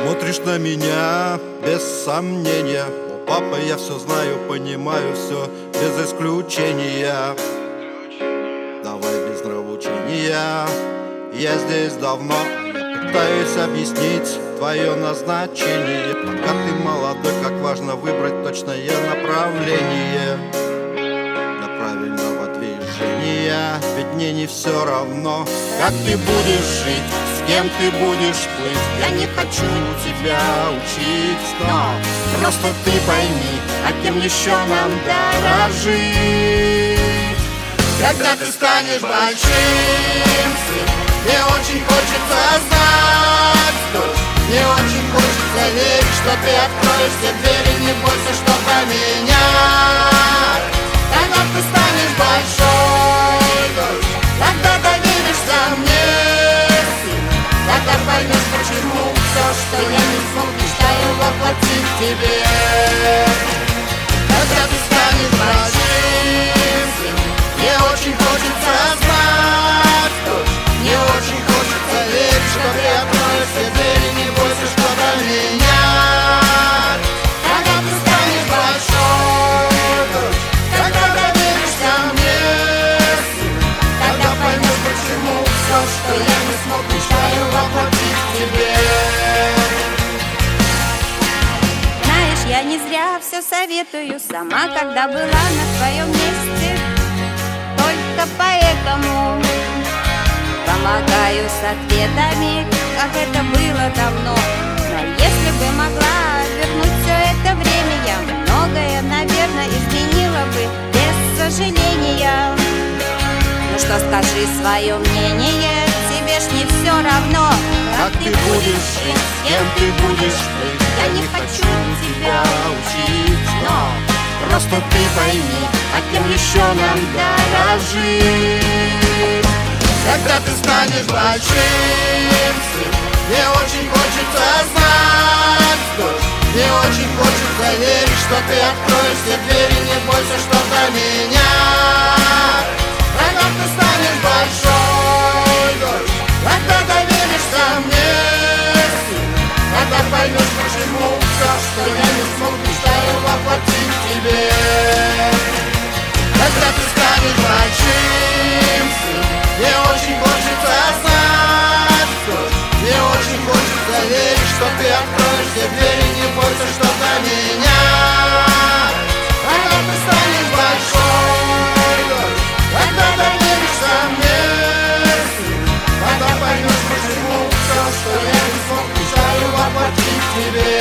Смотришь на меня без сомнения. О, папа, я все знаю, понимаю все без исключения. Давай без нравоучения. Я здесь давно, пытаюсь объяснить твое назначение. Пока ты молодой, как важно выбрать точное направление для правильного движения. Ведь мне не все равно, как ты будешь жить, с кем ты будешь плыть. Я не хочу тебя учить, но просто ты пойми, а кем еще нам дорожить. Когда ты станешь большим, сын, мне очень хочется знать, дочь. Мне очень хочется верить, что ты откроешь все двери, не бойся что-то менять. Когда ты станешь большой, дочь, когда доверишься мне, сын, тогда поймешь, почему все, что я не смог, мечтаю воплотить в тебе. Когда ты станешь большим, сын, мне очень хочется знать, дочь. Мне очень хочется верить, что ты откроешь все двери, не бойся что-то менять. Когда ты станешь большой, дочь, когда доверишься мне, сын, тогда поймешь, почему все, что я не смог, мечтаю воплотить в тебе. Знаешь, я не зря все советую, сама когда была на твоем месте. Только поэтому помогаю с ответами, как это было давно. Но если бы могла вернуть все это время, я многое, наверное, изменила бы без сожаления. Ну что, скажи свое мнение, тебе ж не все равно, как ты будешь жить, с кем ты будешь плыть. Я не хочу тебя учить, но просто ты пойми, а кем еще нам дорожить. Когда ты станешь большим, сын, мне очень хочется знать, дочь. Мне очень хочется верить, что ты откроешь все двери, не бойся что-то менять. Когда ты станешь большой, дочь, когда доверишься мне, сын, тогда поймешь, почему все, что я не смог, мечтаю воплотить в тебе. Когда ты станешь большим, сын, мне очень хочется знать, дочь. Мне очень хочется верить, что ты откроешь все двери, не бойся что-то менять. Когда ты станешь большой, дочь, когда доверишься мне, сын, тогда поймешь, почему все, что я не смог, мечтаю воплотить в тебе.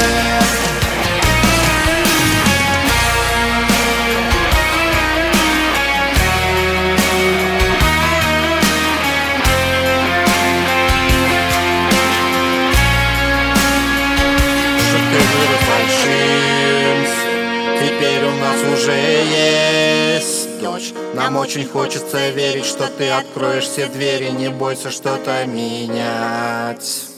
Теперь у нас уже есть дочь. Нам очень хочется верить, что ты откроешь все двери, не бойся что-то менять.